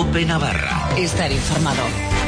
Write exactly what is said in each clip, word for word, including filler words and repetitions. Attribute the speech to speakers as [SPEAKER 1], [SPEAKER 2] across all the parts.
[SPEAKER 1] COPE Navarra.
[SPEAKER 2] Estar informado.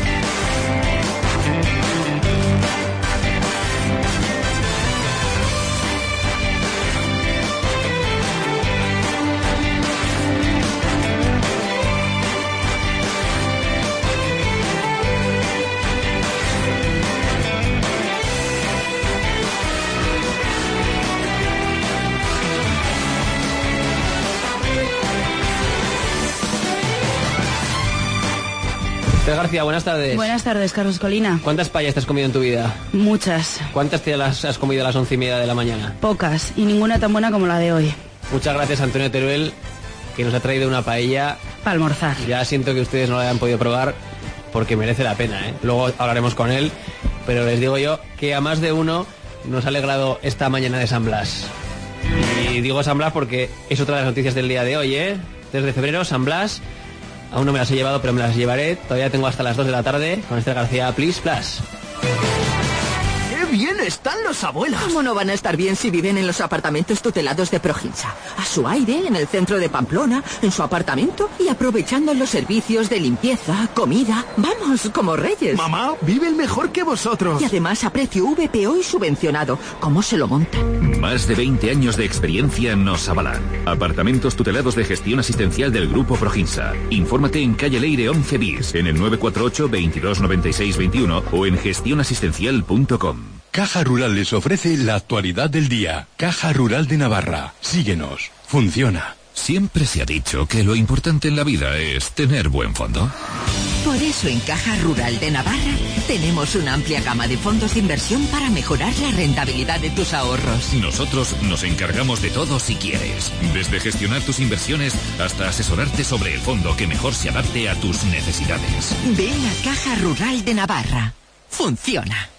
[SPEAKER 3] García, buenas tardes.
[SPEAKER 4] Buenas tardes, Carlos Colina.
[SPEAKER 3] ¿Cuántas payas te has comido en tu vida?
[SPEAKER 4] Muchas.
[SPEAKER 3] ¿Cuántas te las has comido a las once y media de la mañana?
[SPEAKER 4] Pocas, y ninguna tan buena como la de hoy.
[SPEAKER 3] Muchas gracias, Antonio Teruel, que nos ha traído una paella.
[SPEAKER 4] Para almorzar.
[SPEAKER 3] Ya siento que ustedes no la hayan podido probar, porque merece la pena, ¿eh? Luego hablaremos con él, pero les digo yo que a más de uno nos ha alegrado esta mañana de San Blas. Y digo San Blas porque es otra de las noticias del día de hoy, ¿eh? tres de febrero, San Blas. Aún no me las he llevado, pero me las llevaré. Todavía tengo hasta las dos de la tarde con Esther García, Please Plus.
[SPEAKER 5] ¡Qué bien están los abuelos!
[SPEAKER 2] ¿Cómo no van a estar bien si viven en los apartamentos tutelados de Proginsa? A su aire, en el centro de Pamplona, en su apartamento y aprovechando los servicios de limpieza, comida. Vamos, como reyes.
[SPEAKER 5] Mamá, viven mejor que vosotros.
[SPEAKER 2] Y además a precio V P O y subvencionado. ¿Cómo se lo montan?
[SPEAKER 6] Más de veinte años de experiencia nos avalan. Apartamentos tutelados de gestión asistencial del Grupo Proginsa. Infórmate en calle Leire once bis, en el nueve cuatro ocho, veintidós noventa y seis veintiuno o en gestión asistencial punto com.
[SPEAKER 7] Caja Rural les ofrece la actualidad del día. Caja Rural de Navarra. Síguenos. Funciona.
[SPEAKER 6] Siempre se ha dicho que lo importante en la vida es tener buen fondo.
[SPEAKER 2] Por eso en Caja Rural de Navarra tenemos una amplia gama de fondos de inversión para mejorar la rentabilidad de tus ahorros.
[SPEAKER 6] Nosotros nos encargamos de todo si quieres. Desde gestionar tus inversiones hasta asesorarte sobre el fondo que mejor se adapte a tus necesidades.
[SPEAKER 2] Ven a Caja Rural de Navarra. Funciona.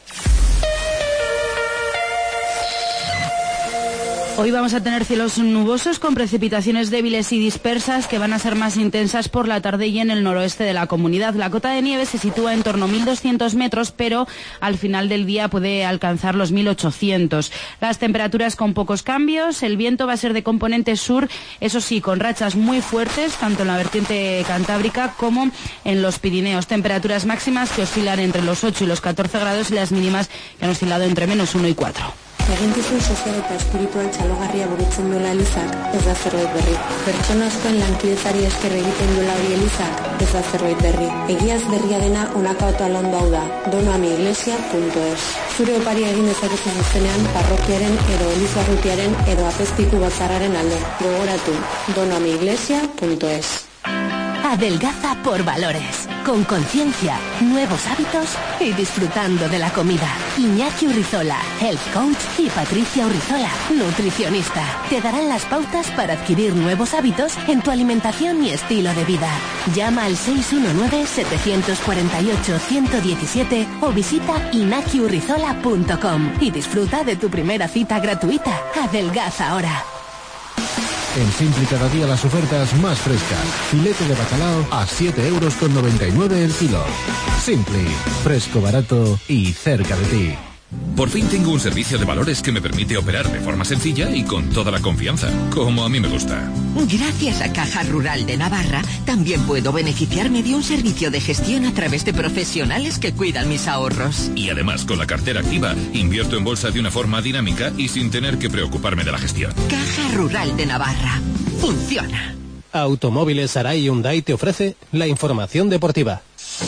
[SPEAKER 4] Hoy vamos a tener cielos nubosos con precipitaciones débiles y dispersas que van a ser más intensas por la tarde y en el noroeste de la comunidad. La cota de nieve se sitúa en torno a mil doscientos metros, pero al final del día puede alcanzar los mil ochocientos. Las temperaturas con pocos cambios, el viento va a ser de componente sur, eso sí, con rachas muy fuertes, tanto en la vertiente cantábrica como en los Pirineos. Temperaturas máximas que oscilan entre los ocho y los catorce grados y las mínimas que han oscilado entre menos uno y cuatro.
[SPEAKER 8] Eginkizun sozial eta espiritual txalogarria burutzen duela Elizak, ez da zerbait berri. Pertsona askoen lankidetzari esker egiten duela hori Elizak, ez da zerbait berri. Egiaz berria dena honako autoalondo hau da, donoamiiglesia punto es. Zure oparia egin dezakezu zuzenean parrokiaren edo elizarrutiaren edo apezpiku batzarraren alde. Gogoratu, donoamiiglesia punto es.
[SPEAKER 9] Adelgaza por valores, con conciencia, nuevos hábitos y disfrutando de la comida. Iñaki Urrizola, Health Coach, y Patricia Urrizola, nutricionista, te darán las pautas para adquirir nuevos hábitos en tu alimentación y estilo de vida. Llama al seis uno nueve, siete cuatro ocho, uno uno uno siete o visita inaki urrizola punto com y disfruta de tu primera cita gratuita. Adelgaza ahora.
[SPEAKER 10] En Simpli cada día las ofertas más frescas. Filete de bacalao a siete euros con noventa y nueve el kilo. Simpli, fresco, barato y cerca de ti.
[SPEAKER 6] Por fin tengo un servicio de valores que me permite operar de forma sencilla y con toda la confianza, como a mí me gusta.
[SPEAKER 2] Gracias a Caja Rural de Navarra, también puedo beneficiarme de un servicio de gestión a través de profesionales que cuidan mis ahorros.
[SPEAKER 6] Y además, con la cartera activa, invierto en bolsa de una forma dinámica y sin tener que preocuparme de la gestión.
[SPEAKER 2] Caja Rural de Navarra. Funciona.
[SPEAKER 11] Automóviles Arai Hyundai te ofrece la información deportiva.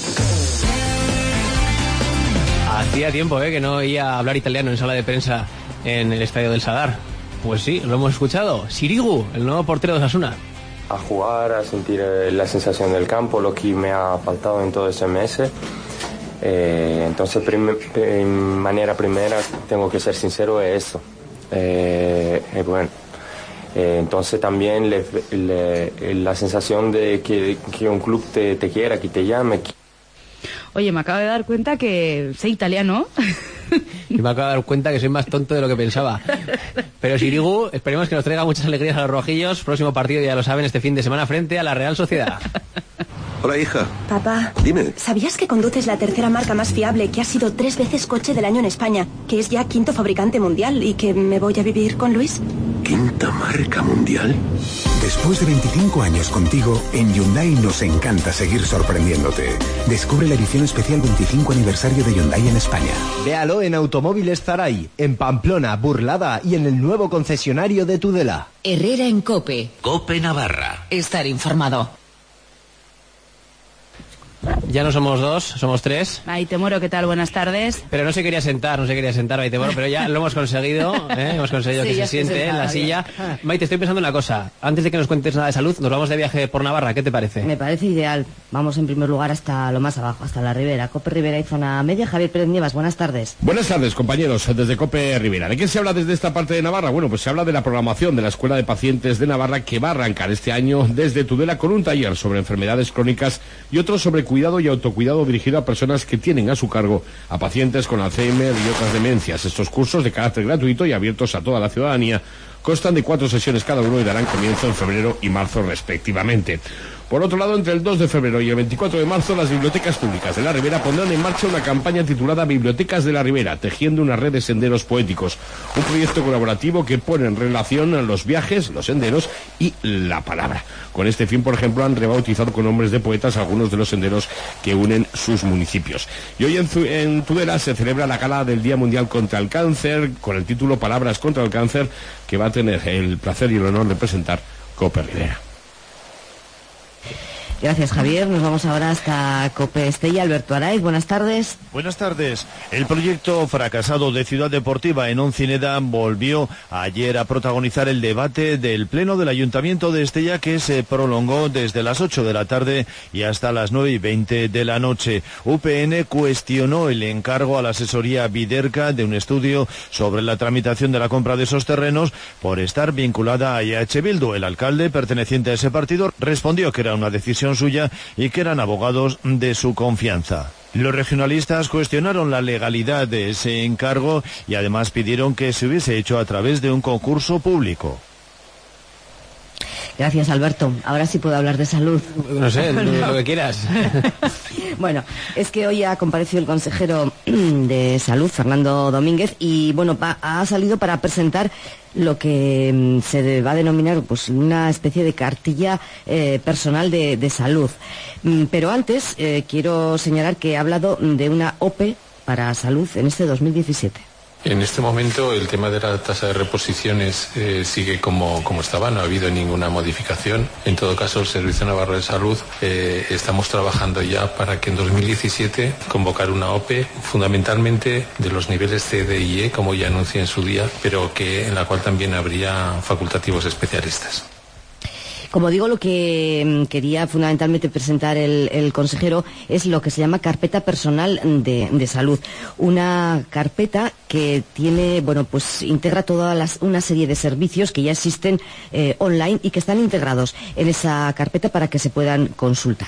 [SPEAKER 3] Hacía tiempo eh, que no oía hablar italiano en sala de prensa en el estadio del Sadar. Pues sí, lo hemos escuchado. Sirigu, el nuevo portero de Osasuna.
[SPEAKER 12] A jugar, a sentir eh, la sensación del campo, lo que me ha faltado en todo ese mes. Eh, entonces, prim- en manera primera, tengo que ser sincero, es eso. Eh, eh, bueno, eh, entonces también le, le, la sensación de que, que un club te, te quiera, que te llame. Que...
[SPEAKER 4] Oye, me acabo de dar cuenta que sé italiano.
[SPEAKER 3] Y me acabo de dar cuenta que soy más tonto de lo que pensaba. Pero Sirigu, esperemos que nos traiga muchas alegrías a los rojillos. Próximo partido, ya lo saben, este fin de semana frente a la Real Sociedad.
[SPEAKER 13] Hola, hija.
[SPEAKER 14] Papá,
[SPEAKER 13] dime.
[SPEAKER 14] ¿Sabías que conduces la tercera marca más fiable, que ha sido tres veces coche del año en España, que es ya quinto fabricante mundial y que me voy a vivir con Luis?
[SPEAKER 13] ¿Qué
[SPEAKER 1] ¿Quinta marca mundial?
[SPEAKER 15] Después de veinticinco años contigo, en Hyundai nos encanta seguir sorprendiéndote. Descubre la edición especial veinticinco aniversario de Hyundai en España.
[SPEAKER 16] Véalo en Automóviles Zaray, en Pamplona, Burlada y en el nuevo concesionario de Tudela.
[SPEAKER 2] Herrera en COPE.
[SPEAKER 6] COPE Navarra.
[SPEAKER 2] Estar informado.
[SPEAKER 3] Ya no somos dos, somos tres.
[SPEAKER 4] Maite Moro, ¿qué tal? Buenas tardes.
[SPEAKER 3] Pero no se quería sentar, no se quería sentar Maite Moro, pero ya lo hemos conseguido, ¿eh? Hemos conseguido
[SPEAKER 4] Sí,
[SPEAKER 3] que
[SPEAKER 4] ya
[SPEAKER 3] se
[SPEAKER 4] estoy
[SPEAKER 3] siente en la
[SPEAKER 4] sentada,
[SPEAKER 3] silla. Maite, estoy pensando en una cosa. Antes de que nos cuentes nada de salud, nos vamos de viaje por Navarra, ¿qué te parece?
[SPEAKER 17] Me parece ideal. Vamos en primer lugar hasta lo más abajo, hasta la Ribera. COPE Ribera y Zona Media. Javier Pérez Nievas, buenas tardes.
[SPEAKER 18] Buenas tardes, compañeros, desde COPE Ribera. ¿De qué se habla desde esta parte de Navarra? Bueno, pues se habla de la programación de la Escuela de Pacientes de Navarra, que va a arrancar este año desde Tudela con un taller sobre enfermedades crónicas y otro sobre cuidado y autocuidado dirigido a personas que tienen a su cargo a pacientes con Alzheimer y otras demencias. Estos cursos, de carácter gratuito y abiertos a toda la ciudadanía, constan de cuatro sesiones cada uno y darán comienzo en febrero y marzo respectivamente. Por otro lado, entre el dos de febrero y el veinticuatro de marzo, las bibliotecas públicas de la Ribera pondrán en marcha una campaña titulada Bibliotecas de la Ribera, tejiendo una red de senderos poéticos. Un proyecto colaborativo que pone en relación los viajes, los senderos y la palabra. Con este fin, por ejemplo, han rebautizado con nombres de poetas algunos de los senderos que unen sus municipios. Y hoy en, en Tudela se celebra la gala del Día Mundial contra el Cáncer, con el título Palabras contra el Cáncer, que va a tener el placer y el honor de presentar COPE Ribera.
[SPEAKER 17] Gracias, Javier. Nos vamos ahora hasta COPE Estella. Alberto Araiz, buenas tardes.
[SPEAKER 19] Buenas tardes. El proyecto fracasado de Ciudad Deportiva en Oncineda volvió ayer a protagonizar el debate del Pleno del Ayuntamiento de Estella, que se prolongó desde las ocho de la tarde y hasta las nueve y veinte de la noche. U P N cuestionó el encargo a la asesoría Viderca de un estudio sobre la tramitación de la compra de esos terrenos por estar vinculada a I H Bildu. El alcalde, perteneciente a ese partido, respondió que era una decisión suya y que eran abogados de su confianza. Los regionalistas cuestionaron la legalidad de ese encargo y además pidieron que se hubiese hecho a través de un concurso público.
[SPEAKER 17] Gracias, Alberto. Ahora sí puedo hablar de salud.
[SPEAKER 3] No sé, lo que quieras.
[SPEAKER 17] Bueno, es que hoy ha comparecido el consejero de Salud, Fernando Domínguez, y bueno, va, ha salido para presentar lo que se va a denominar pues una especie de cartilla eh, personal de, de salud. Pero antes eh, quiero señalar que ha hablado de una O P E para salud en este dos mil diecisiete.
[SPEAKER 20] En este momento el tema de la tasa de reposiciones eh, sigue como, como estaba, no ha habido ninguna modificación. En todo caso, el Servicio Navarro de Salud eh, estamos trabajando ya para que en dos mil diecisiete convocar una O P E fundamentalmente de los niveles C, D y E, como ya anuncié en su día, pero que en la cual también habría facultativos especialistas.
[SPEAKER 17] Como digo, lo que quería fundamentalmente presentar el, el consejero es lo que se llama carpeta personal de, de salud. Una carpeta que tiene, bueno, pues integra toda las, una serie de servicios que ya existen eh, online y que están integrados en esa carpeta para que se puedan consultar.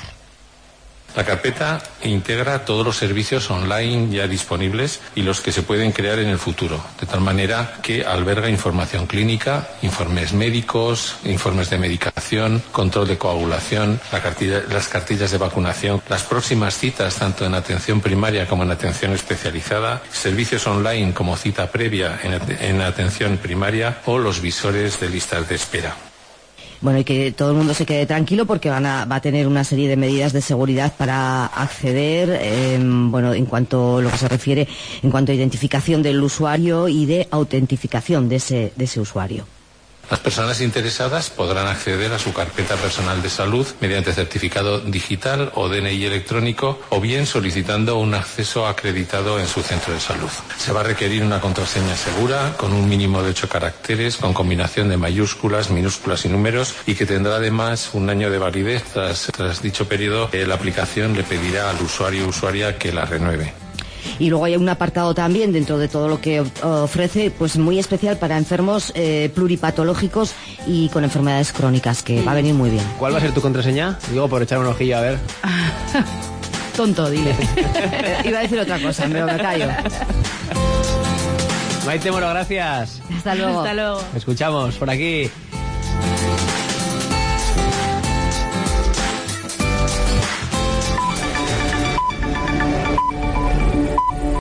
[SPEAKER 20] La carpeta integra todos los servicios online ya disponibles y los que se pueden crear en el futuro, de tal manera que alberga información clínica, informes médicos, informes de medicación, control de coagulación, la cartilla, las cartillas de vacunación, las próximas citas tanto en atención primaria como en atención especializada, servicios online como cita previa en, en atención primaria o los visores de listas de espera.
[SPEAKER 17] Bueno, y que todo el mundo se quede tranquilo porque van a, va a tener una serie de medidas de seguridad para acceder, eh, bueno, en cuanto a lo que se refiere, en cuanto a identificación del usuario y de autentificación de ese, de ese usuario.
[SPEAKER 20] Las personas interesadas podrán acceder a su carpeta personal de salud mediante certificado digital o D N I electrónico o bien solicitando un acceso acreditado en su centro de salud. Se va a requerir una contraseña segura con un mínimo de ocho caracteres con combinación de mayúsculas, minúsculas y números y que tendrá además un año de validez. Tras, tras dicho periodo, eh, la aplicación le pedirá al usuario o usuaria que la renueve.
[SPEAKER 17] Y luego hay un apartado también dentro de todo lo que ofrece, pues muy especial para enfermos eh, pluripatológicos y con enfermedades crónicas, que va a venir muy bien.
[SPEAKER 3] ¿Cuál va a ser tu contraseña? Digo, por echar un ojillo a ver.
[SPEAKER 4] Tonto, dile.
[SPEAKER 17] Iba a decir otra cosa, pero me callo.
[SPEAKER 3] Maite Moro, gracias.
[SPEAKER 17] Hasta luego.
[SPEAKER 4] Hasta luego.
[SPEAKER 3] Escuchamos por aquí